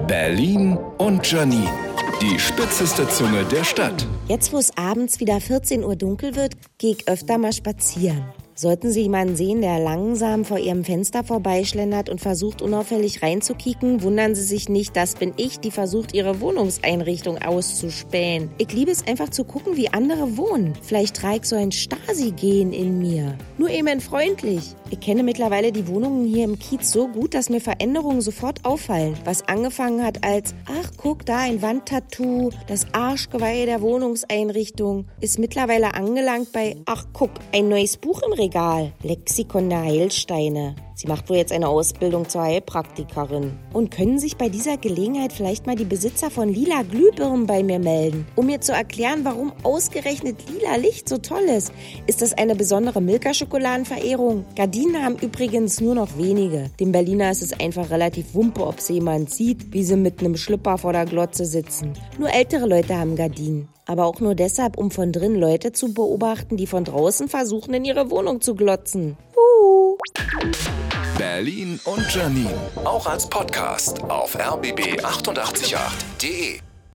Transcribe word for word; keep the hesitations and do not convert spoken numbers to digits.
Berlin und Janine, die spitzeste Zunge der Stadt. Jetzt, wo es abends wieder vierzehn Uhr dunkel wird, gehe ich öfter mal spazieren. Sollten Sie jemanden sehen, der langsam vor Ihrem Fenster vorbeischlendert und versucht, unauffällig reinzukieken, wundern Sie sich nicht, das bin ich, die versucht, Ihre Wohnungseinrichtung auszuspähen. Ich liebe es einfach zu gucken, wie andere wohnen. Vielleicht trage ich so ein Stasi-Gen in mir. Nur eben freundlich. Ich kenne mittlerweile die Wohnungen hier im Kiez so gut, dass mir Veränderungen sofort auffallen. Was angefangen hat als, ach guck, da ein Wandtattoo, das Arschgeweih der Wohnungseinrichtung, ist mittlerweile angelangt bei, ach guck, ein neues Buch im Regal. Lexikon der Heilsteine. Sie macht wohl jetzt eine Ausbildung zur Heilpraktikerin. Und können sich bei dieser Gelegenheit vielleicht mal die Besitzer von lila Glühbirnen bei mir melden, um mir zu erklären, warum ausgerechnet lila Licht so toll ist. Ist das eine besondere Milka-Schokoladenverehrung? Gardinen haben übrigens nur noch wenige. Dem Berliner ist es einfach relativ wumpe, ob sie jemand sieht, wie sie mit einem Schlüpper vor der Glotze sitzen. Nur ältere Leute haben Gardinen. Aber auch nur deshalb, um von drin Leute zu beobachten, die von draußen versuchen, in ihre Wohnung zu glotzen. Uh. Berlin und Janine, auch als Podcast auf r b b acht acht acht punkt de.